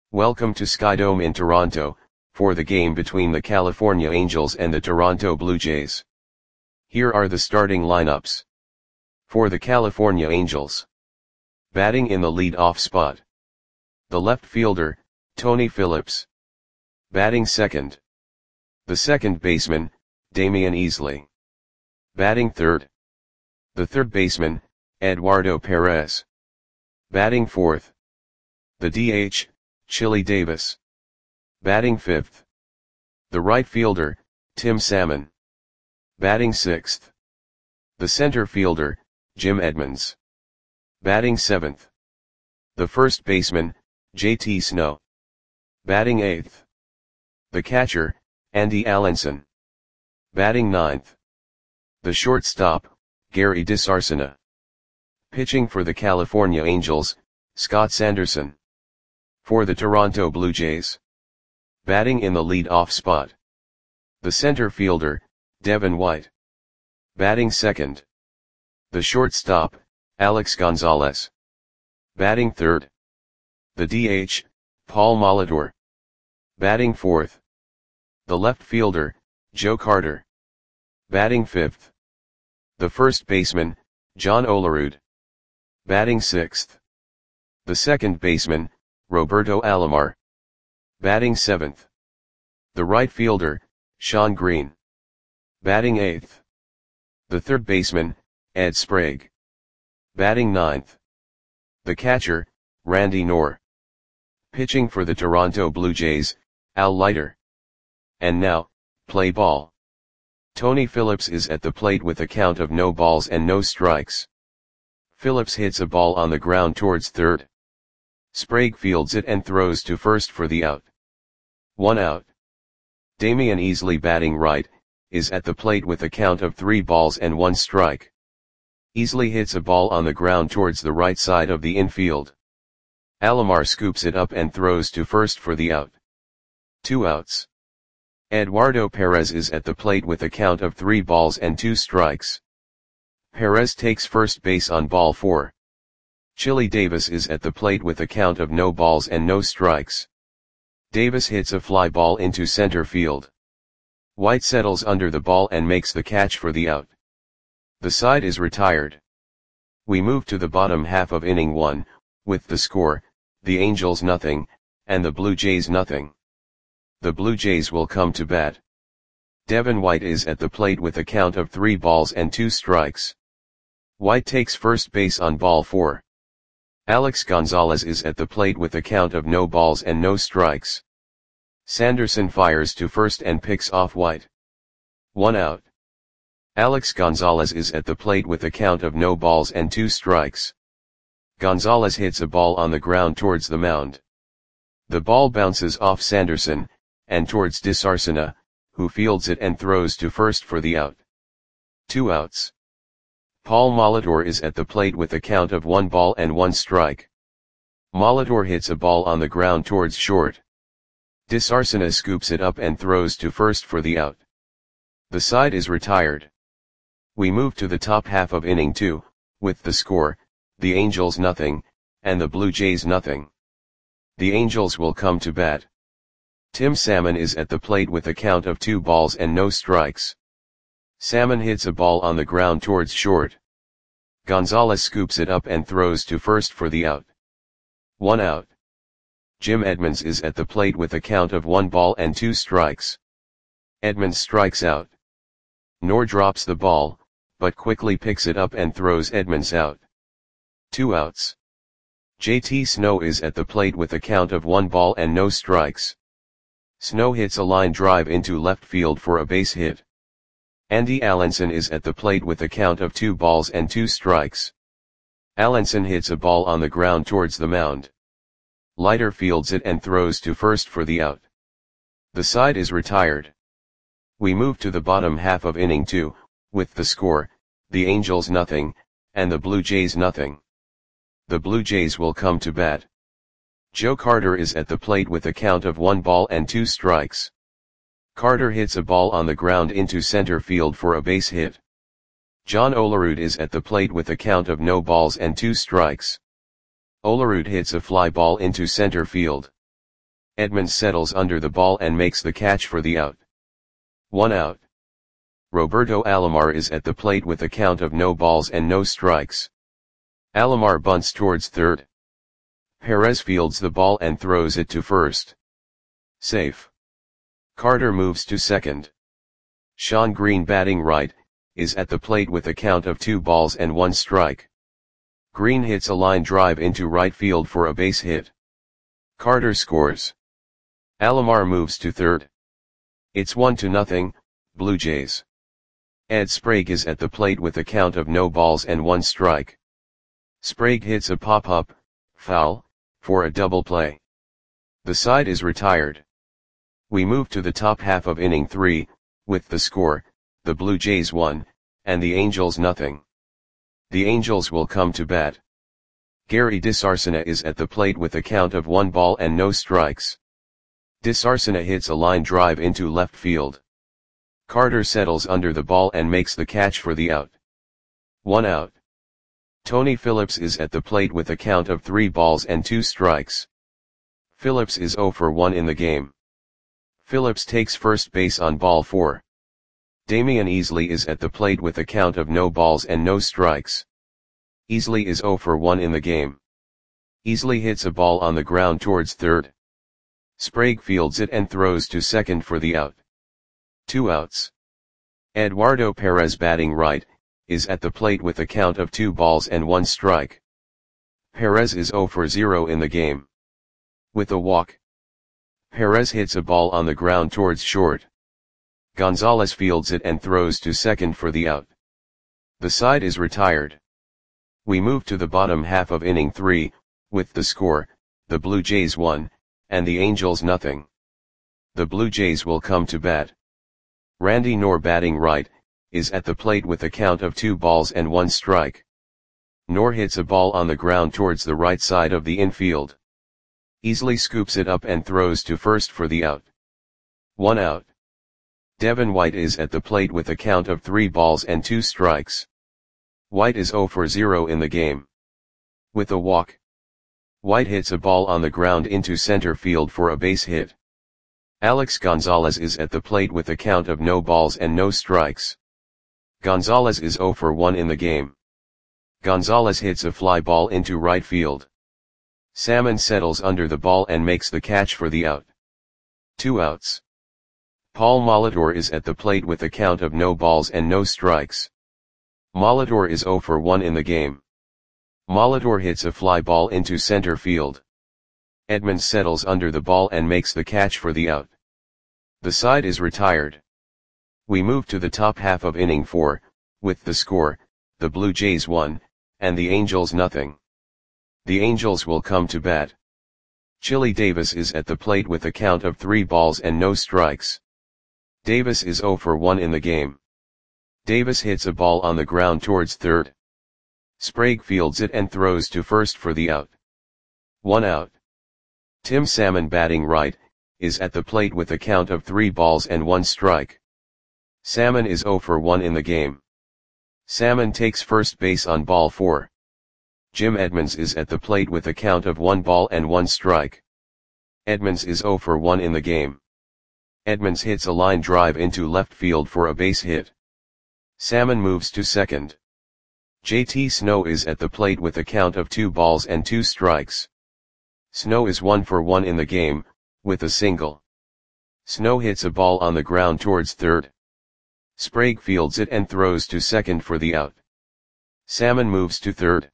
Welcome to Skydome in Toronto, for the game between the California Angels and the Toronto Blue Jays. Here are the starting lineups. For the California Angels. Batting in the lead-off spot. The left fielder, Tony Phillips. Batting second. The second baseman, Damian Easley. Batting third. The third baseman, Eduardo Perez. Batting fourth. The DH, Chili Davis. Batting fifth. The right fielder, Tim Salmon. Batting sixth. The center fielder, Jim Edmonds. Batting seventh. The first baseman, JT Snow. Batting eighth. The catcher, Andy Allenson. Batting ninth. The shortstop, Gary DiSarcina. Pitching for the California Angels, Scott Sanderson. For the Toronto Blue Jays. Batting in the lead-off spot. The center fielder, Devin White. Batting second. The shortstop, Alex Gonzalez. Batting third. The DH, Paul Molitor. Batting fourth. The left fielder, Joe Carter. Batting fifth. The first baseman, John Olerud. Batting sixth. The second baseman, Roberto Alomar. Batting seventh. The right fielder, Sean Green. Batting eighth. The third baseman, Ed Sprague. Batting ninth. The catcher, Randy Knorr. Pitching for the Toronto Blue Jays, Al Leiter. And now, play ball. Tony Phillips is at the plate with a count of no balls and no strikes. Phillips hits a ball on the ground towards third. Sprague fields it and throws to first for the out. 1 out. Damian Easley, batting right, is at the plate with a count of 3 balls and 1 strike. Easley hits a ball on the ground towards the right side of the infield. Alomar scoops it up and throws to first for the out. 2 outs. Eduardo Perez is at the plate with a count of 3 balls and 2 strikes. Perez takes first base on ball 4. Chili Davis is at the plate with a count of no balls and no strikes. Davis hits a fly ball into center field. White settles under the ball and makes the catch for the out. The side is retired. We move to the bottom half of inning 1, with the score, the Angels nothing, and the Blue Jays nothing. The Blue Jays will come to bat. Devin White is at the plate with a count of 3 balls and 2 strikes. White takes first base on ball 4. Alex Gonzalez is at the plate with a count of no balls and no strikes. Sanderson fires to first and picks off White. 1 out. Alex Gonzalez is at the plate with a count of no balls and 2 strikes. Gonzalez hits a ball on the ground towards the mound. The ball bounces off Sanderson, and towards DiSarcina, who fields it and throws to first for the out. 2 outs. Paul Molitor is at the plate with a count of 1 ball and 1 strike. Molitor hits a ball on the ground towards short. DiSarcina scoops it up and throws to first for the out. The side is retired. We move to the top half of inning 2, with the score, the Angels nothing, and the Blue Jays nothing. The Angels will come to bat. Tim Salmon is at the plate with a count of 2 balls and no strikes. Salmon hits a ball on the ground towards short. Gonzalez scoops it up and throws to first for the out. 1 out. Jim Edmonds is at the plate with a count of 1 ball and 2 strikes. Edmonds strikes out. Knorr drops the ball, but quickly picks it up and throws Edmonds out. 2 outs. JT Snow is at the plate with a count of 1 ball and no strikes. Snow hits a line drive into left field for a base hit. Andy Allenson is at the plate with a count of 2 balls and 2 strikes. Allenson hits a ball on the ground towards the mound. Leiter fields it and throws to first for the out. The side is retired. We move to the bottom half of inning 2, with the score, the Angels nothing, and the Blue Jays nothing. The Blue Jays will come to bat. Joe Carter is at the plate with a count of 1 ball and 2 strikes. Carter hits a ball on the ground into center field for a base hit. John Olerud is at the plate with a count of no balls and 2 strikes. Olerud hits a fly ball into center field. Edmonds settles under the ball and makes the catch for the out. 1 out. Roberto Alomar is at the plate with a count of no balls and no strikes. Alomar bunts towards third. Perez fields the ball and throws it to first. Safe. Carter moves to second. Shawn Green, batting right, is at the plate with a count of 2 balls and 1 strike. Green hits a line drive into right field for a base hit. Carter scores. Alomar moves to third. It's 1-0, Blue Jays. Ed Sprague is at the plate with a count of no balls and 1 strike. Sprague hits a pop-up, foul, for a double play. The side is retired. We move to the top half of inning 3, with the score, the Blue Jays 1, and the Angels 0. The Angels will come to bat. Gary DeSarcina is at the plate with a count of 1 ball and no strikes. DeSarcina hits a line drive into left field. Carter settles under the ball and makes the catch for the out. 1 out. Tony Phillips is at the plate with a count of 3 balls and 2 strikes. Phillips is 0 for 1 in the game. Phillips takes first base on ball 4. Damian Easley is at the plate with a count of no balls and no strikes. Easley is 0 for 1 in the game. Easley hits a ball on the ground towards third. Sprague fields it and throws to second for the out. 2 outs. Eduardo Perez, batting right, is at the plate with a count of 2 balls and 1 strike. Perez is 0 for 0 in the game. With a walk, Perez hits a ball on the ground towards short. Gonzalez fields it and throws to second for the out. The side is retired. We move to the bottom half of inning 3, with the score, the Blue Jays 1, and the Angels 0. The Blue Jays will come to bat. Randy Knorr, batting right, is at the plate with a count of 2 balls and 1 strike. Knorr hits a ball on the ground towards the right side of the infield. Easley scoops it up and throws to first for the out. 1 out. Devin White is at the plate with a count of 3 balls and 2 strikes. White is 0 for 0 in the game. With a walk, White hits a ball on the ground into center field for a base hit. Alex Gonzalez is at the plate with a count of no balls and no strikes. Gonzalez is 0 for 1 in the game. Gonzalez hits a fly ball into right field. Salmon settles under the ball and makes the catch for the out. 2 outs. Paul Molitor is at the plate with a count of no balls and no strikes. Molitor is 0 for 1 in the game. Molitor hits a fly ball into center field. Edmonds settles under the ball and makes the catch for the out. The side is retired. We move to the top half of inning 4, with the score, the Blue Jays 1, and the Angels 0. The Angels will come to bat. Chili Davis is at the plate with a count of 3 balls and no strikes. Davis is 0 for 1 in the game. Davis hits a ball on the ground towards third. Sprague fields it and throws to first for the out. 1 out. Tim Salmon, batting right, is at the plate with a count of 3 balls and 1 strike. Salmon is 0 for 1 in the game. Salmon takes first base on ball 4. Jim Edmonds is at the plate with a count of 1 ball and 1 strike. Edmonds is 0 for 1 in the game. Edmonds hits a line drive into left field for a base hit. Salmon moves to second. JT Snow is at the plate with a count of 2 balls and 2 strikes. Snow is 1 for 1 in the game, with a single. Snow hits a ball on the ground towards third. Sprague fields it and throws to second for the out. Salmon moves to third.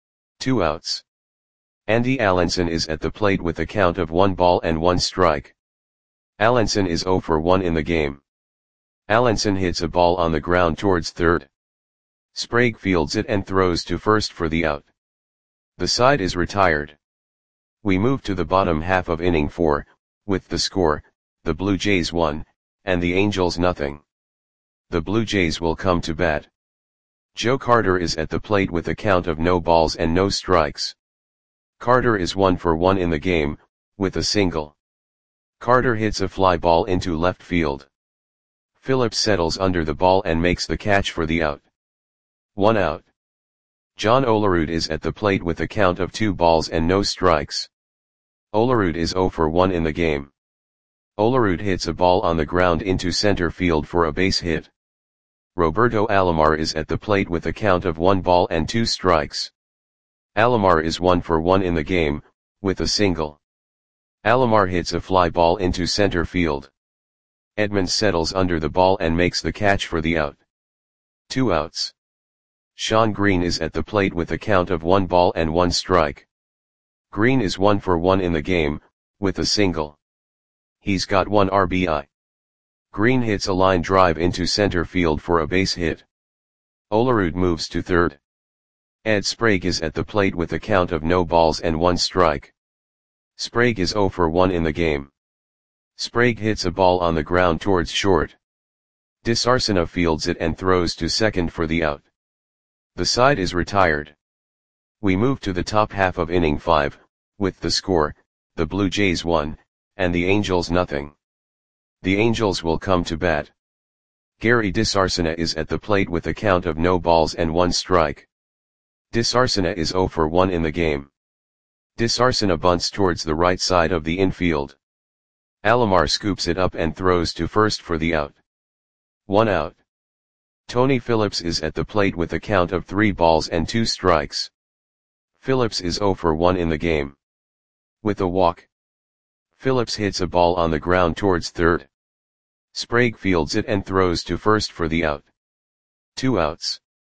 2 outs. Andy Allenson is at the plate with a count of 1 ball and 1 strike. Allenson is 0 for 1 in the game. Allenson hits a ball on the ground towards third. Sprague fields it and throws to first for the out. The side is retired. We move to the bottom half of inning 4, with the score, the Blue Jays 1, and the Angels 0. The Blue Jays will come to bat. Joe Carter is at the plate with a count of no balls and no strikes. Carter is 1 for 1 in the game, with a single. Carter hits a fly ball into left field. Phillips settles under the ball and makes the catch for the out. 1 out. John Olerud is at the plate with a count of 2 balls and no strikes. Olerud is 0 for 1 in the game. Olerud hits a ball on the ground into center field for a base hit. Roberto Alomar is at the plate with a count of 1 ball and 2 strikes. Alomar is 1 for 1 in the game, with a single. Alomar hits a fly ball into center field. Edmonds settles under the ball and makes the catch for the out. 2 outs. Sean Green is at the plate with a count of 1 ball and 1 strike. Green is 1 for 1 in the game, with a single. He's got 1 RBI. Green hits a line drive into center field for a base hit. Olerud moves to third. Ed Sprague is at the plate with a count of no balls and 1 strike. Sprague is 0 for 1 in the game. Sprague hits a ball on the ground towards short. DeSarcina fields it and throws to second for the out. The side is retired. We move to the top half of inning 5, with the score, the Blue Jays 1, and the Angels nothing. The Angels will come to bat. Gary DeSarcina is at the plate with a count of no balls and 1 strike. DeSarcina is 0 for 1 in the game. DeSarcina bunts towards the right side of the infield. Alomar scoops it up and throws to first for the out. 1 out. Tony Phillips is at the plate with a count of 3 balls and 2 strikes. Phillips is 0 for 1 in the game. With a walk. Phillips hits a ball on the ground towards third. Sprague fields it and throws to first for the out. 2 outs.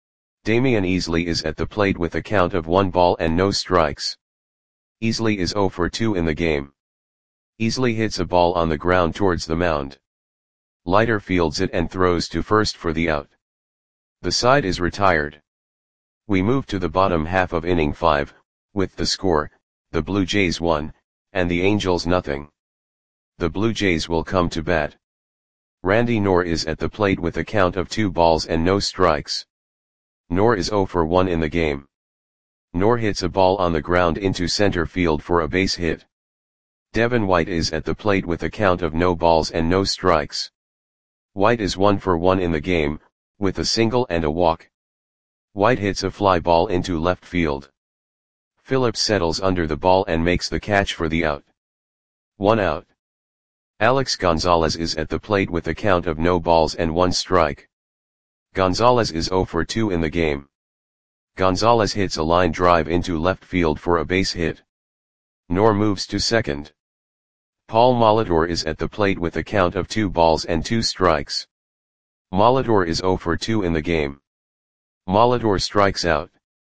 Damian Easley is at the plate with a count of 1 ball and no strikes. Easley is 0 for 2 in the game. Easley hits a ball on the ground towards the mound. Leiter fields it and throws to first for the out. The side is retired. We move to the bottom half of inning 5, with the score, the Blue Jays 1, and the Angels nothing. The Blue Jays will come to bat. Randy Knorr is at the plate with a count of 2 balls and no strikes. Knorr is 0 for 1 in the game. Knorr hits a ball on the ground into center field for a base hit. Devin White is at the plate with a count of no balls and no strikes. White is 1 for 1 in the game, with a single and a walk. White hits a fly ball into left field. Phillips settles under the ball and makes the catch for the out. 1 out. Alex Gonzalez is at the plate with a count of no balls and 1 strike. Gonzalez is 0 for 2 in the game. Gonzalez hits a line drive into left field for a base hit. Knorr moves to second. Paul Molitor is at the plate with a count of 2 balls and 2 strikes. Molitor is 0 for 2 in the game. Molitor strikes out.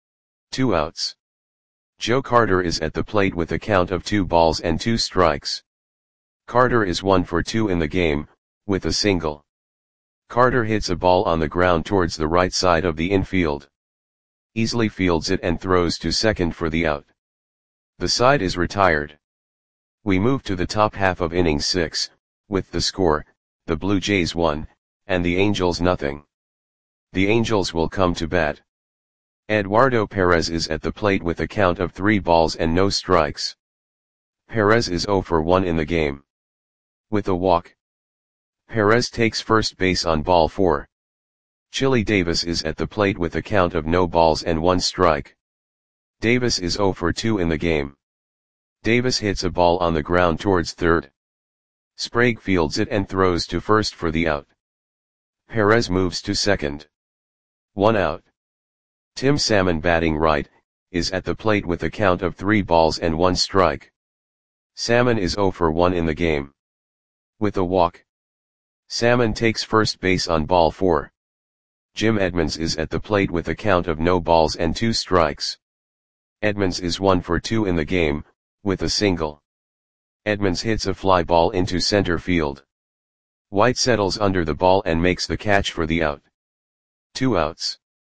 2 outs. Joe Carter is at the plate with a count of 2 balls and 2 strikes. Carter is 1 for 2 in the game, with a single. Carter hits a ball on the ground towards the right side of the infield. Easley fields it and throws to second for the out. The side is retired. We move to the top half of inning 6, with the score, the Blue Jays 1, and the Angels nothing. The Angels will come to bat. Eduardo Perez is at the plate with a count of 3 balls and no strikes. Perez is 0 for 1 in the game. With a walk. Perez takes first base on ball 4. Chili Davis is at the plate with a count of no balls and 1 strike. Davis is 0 for 2 in the game. Davis hits a ball on the ground towards third. Sprague fields it and throws to first for the out. Perez moves to second. 1 out. Tim Salmon, batting right, is at the plate with a count of 3 balls and 1 strike. Salmon is 0 for 1 in the game. With a walk. Salmon takes first base on ball 4. Jim Edmonds is at the plate with a count of no balls and 2 strikes. Edmonds is 1 for 2 in the game, with a single. Edmonds hits a fly ball into center field. White settles under the ball and makes the catch for the out. 2 outs.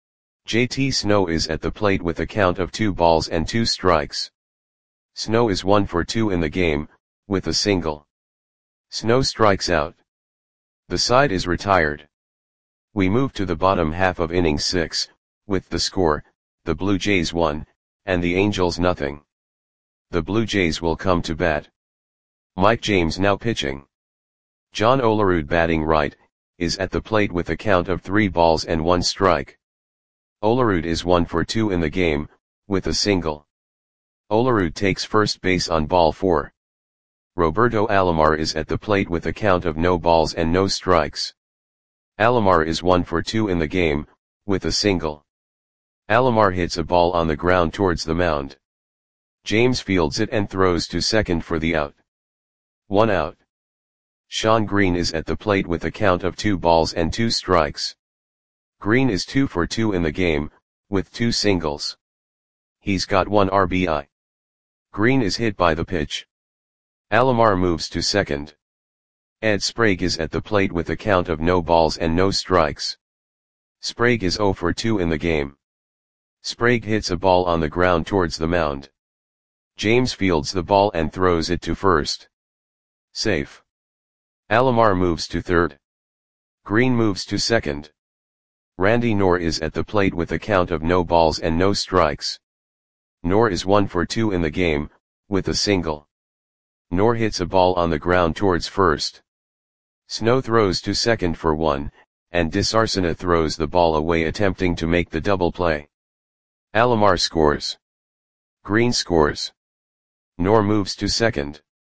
JT Snow is at the plate with a count of 2 balls and 2 strikes. Snow is 1 for 2 in the game, with a single. Snow strikes out. The side is retired. We move to the bottom half of inning 6, with the score, the Blue Jays 1, and the Angels nothing. The Blue Jays will come to bat. Mike James now pitching. John Olerud, batting right, is at the plate with a count of 3 balls and 1 strike. Olerud is 1 for 2 in the game, with a single. Olerud takes first base on ball 4. Roberto Alomar is at the plate with a count of no balls and no strikes. Alomar is 1 for 2 in the game, with a single. Alomar hits a ball on the ground towards the mound. James fields it and throws to second for the out. 1 out. Shawn Green is at the plate with a count of 2 balls and 2 strikes. Green is 2 for 2 in the game, with 2 singles. He's got 1 RBI. Green is hit by the pitch. Alomar moves to second. Ed Sprague is at the plate with a count of no balls and no strikes. Sprague is 0 for 2 in the game. Sprague hits a ball on the ground towards the mound. James fields the ball and throws it to first. Safe. Alomar moves to third. Green moves to second. Randy Knorr is at the plate with a count of no balls and no strikes. Knorr is 1 for 2 in the game, with a single. Knorr hits a ball on the ground towards first. Snow throws to second for 1, and DeSarcina throws the ball away attempting to make the double play. Alomar scores. Green scores. Knorr moves to second.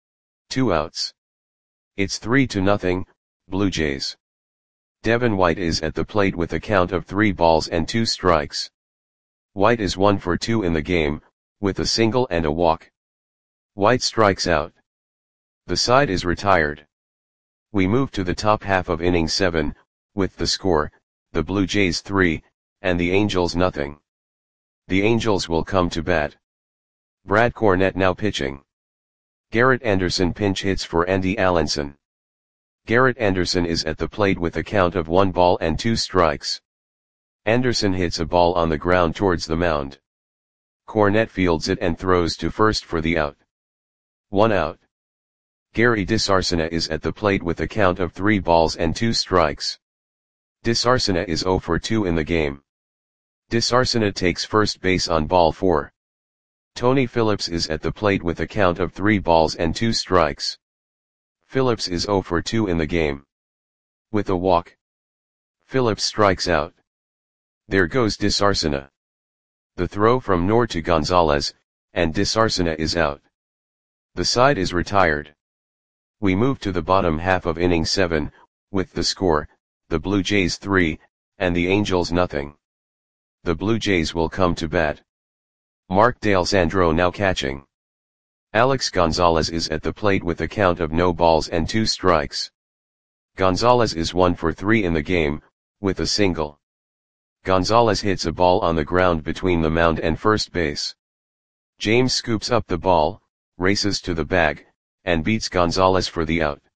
2 outs. It's 3-0, Blue Jays. Devin White is at the plate with a count of 3 balls and 2 strikes. White is 1 for 2 in the game, with a single and a walk. White strikes out. The side is retired. We move to the top half of inning 7, with the score, the Blue Jays 3, and the Angels 0. The Angels will come to bat. Brad Cornett now pitching. Garrett Anderson pinch hits for Andy Allenson. Garrett Anderson is at the plate with a count of 1 ball and 2 strikes. Anderson hits a ball on the ground towards the mound. Cornett fields it and throws to first for the out. 1 out. Gary DeSarcina is at the plate with a count of 3 balls and 2 strikes. DeSarcina is 0 for 2 in the game. DeSarcina takes first base on ball 4. Tony Phillips is at the plate with a count of 3 balls and 2 strikes. Phillips is 0 for 2 in the game. With a walk. Phillips strikes out. There goes DeSarcina. The throw from Knorr to Gonzalez, and DeSarcina is out. The side is retired. We move to the bottom half of inning 7, with the score, the Blue Jays 3, and the Angels 0. The Blue Jays will come to bat. Mark D'Alessandro now catching. Alex Gonzalez is at the plate with a count of no balls and 2 strikes. Gonzalez is 1 for 3 in the game, with a single. Gonzalez hits a ball on the ground between the mound and first base. James scoops up the ball, races to the bag, and beats Gonzalez for the out.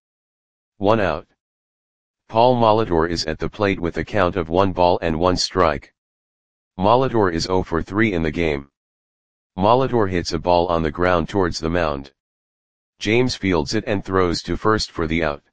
1 out. Paul Molitor is at the plate with a count of 1 ball and 1 strike. Molitor is 0 for 3 in the game. Molitor hits a ball on the ground towards the mound. James fields it and throws to first for the out.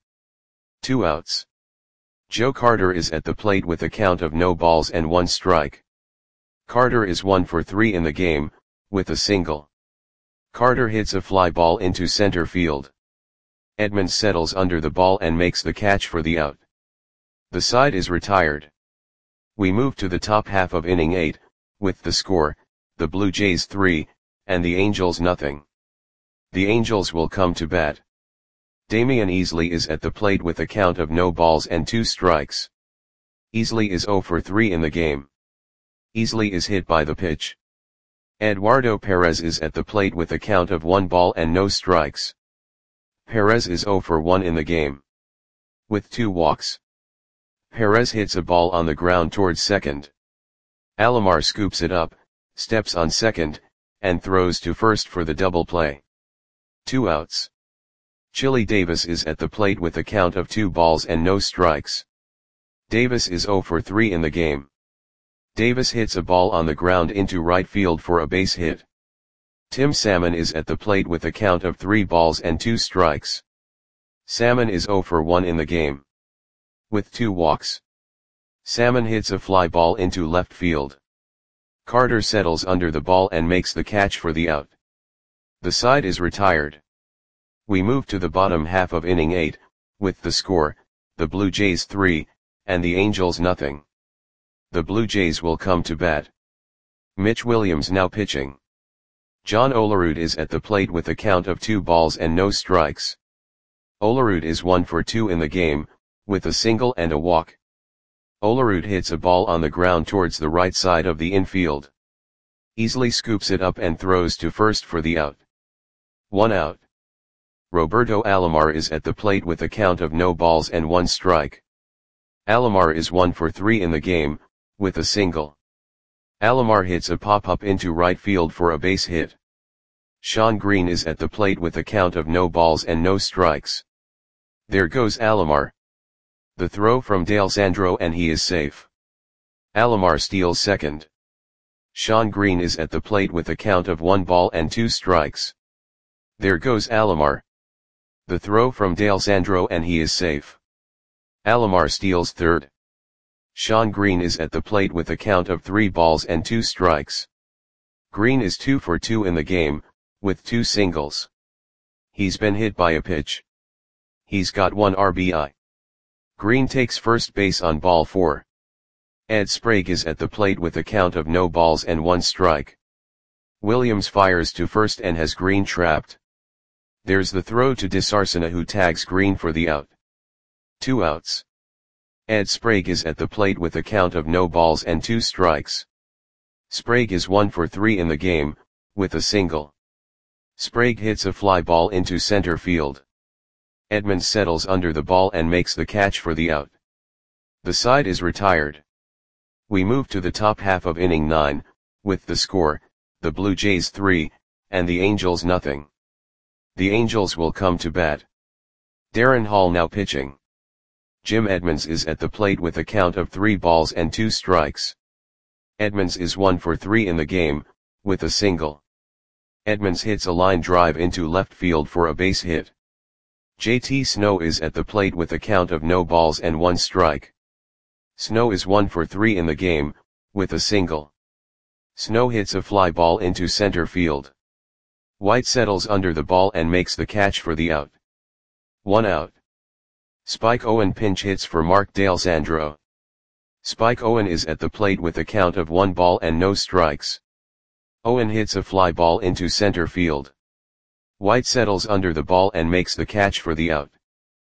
2 outs. Joe Carter is at the plate with a count of no balls and 1 strike. Carter is 1 for 3 in the game, with a single. Carter hits a fly ball into center field. Edmonds settles under the ball and makes the catch for the out. The side is retired. We move to the top half of inning 8, with the score, the Blue Jays 3, and the Angels 0. The Angels will come to bat. Damian Easley is at the plate with a count of no balls and 2 strikes. Easley is 0 for 3 in the game. Easley is hit by the pitch. Eduardo Perez is at the plate with a count of 1 ball and no strikes. Perez is 0 for 1 in the game. With 2 walks. Perez hits a ball on the ground towards second. Alomar scoops it up, steps on second, and throws to first for the double play. 2 outs. Chili Davis is at the plate with a count of 2 balls and no strikes. Davis is 0 for 3 in the game. Davis hits a ball on the ground into right field for a base hit. Tim Salmon is at the plate with a count of 3 balls and 2 strikes. Salmon is 0 for 1 in the game. With 2 walks. Salmon hits a fly ball into left field. Carter settles under the ball and makes the catch for the out. The side is retired. We move to the bottom half of inning 8, with the score, the Blue Jays 3, and the Angels 0. The Blue Jays will come to bat. Mitch Williams now pitching. John Olerud is at the plate with a count of 2 balls and no strikes. Olerud is 1 for 2 in the game, with a single and a walk. Olerud hits a ball on the ground towards the right side of the infield. Easily scoops it up and throws to first for the out. 1 out. Roberto Alomar is at the plate with a count of no balls and 1 strike. Alomar is 1 for 3 in the game, with a single. Alomar hits a pop-up into right field for a base hit. Shawn Green is at the plate with a count of no balls and no strikes. There goes Alomar. The throw from D'Alessandro and he is safe. Alomar steals second. Shawn Green is at the plate with a count of 1 ball and 2 strikes. There goes Alomar. The throw from D'Alessandro and he is safe. Alomar steals third. Shawn Green is at the plate with a count of 3 balls and 2 strikes. Green is 2 for 2 in the game, with 2 singles. He's been hit by a pitch. He's got 1 RBI. Green takes first base on ball 4. Ed Sprague is at the plate with a count of no balls and 1 strike. Williams fires to first and has Green trapped. There's the throw to D'Arcina who tags Green for the out. 2 outs. Ed Sprague is at the plate with a count of no balls and 2 strikes. Sprague is 1 for 3 in the game, with a single. Sprague hits a fly ball into center field. Edmonds settles under the ball and makes the catch for the out. The side is retired. We move to the top half of inning 9, with the score, the Blue Jays 3, and the Angels nothing. The Angels will come to bat. Darren Hall now pitching. Jim Edmonds is at the plate with a count of 3 balls and 2 strikes. Edmonds is 1 for 3 in the game, with a single. Edmonds hits a line drive into left field for a base hit. JT Snow is at the plate with a count of no balls and 1 strike. Snow is 1 for 3 in the game, with a single. Snow hits a fly ball into center field. White settles under the ball and makes the catch for the out. 1 out. Spike Owen pinch hits for Mark D'Alessandro. Spike Owen is at the plate with a count of 1 ball and no strikes. Owen hits a fly ball into center field. White settles under the ball and makes the catch for the out.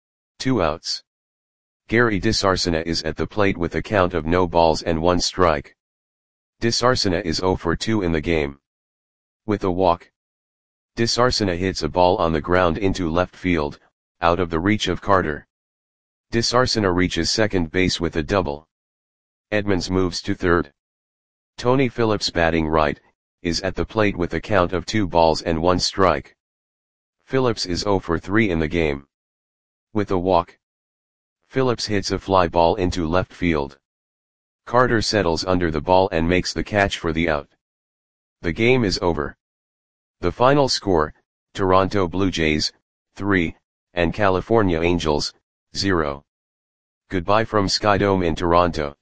2 outs. Gary D'Arcina is at the plate with a count of no balls and 1 strike. D'Arcina is 0 for 2 in the game. With a walk. D'Arcina hits a ball on the ground into left field, out of the reach of Carter. D'Arcina reaches second base with a double. Edmonds moves to third. Tony Phillips batting right, is at the plate with a count of 2 balls and 1 strike. Phillips is 0 for 3 in the game. With a walk. Phillips hits a fly ball into left field. Carter settles under the ball and makes the catch for the out. The game is over. The final score, Toronto Blue Jays, 3, and California Angels, 0. Goodbye from Skydome in Toronto.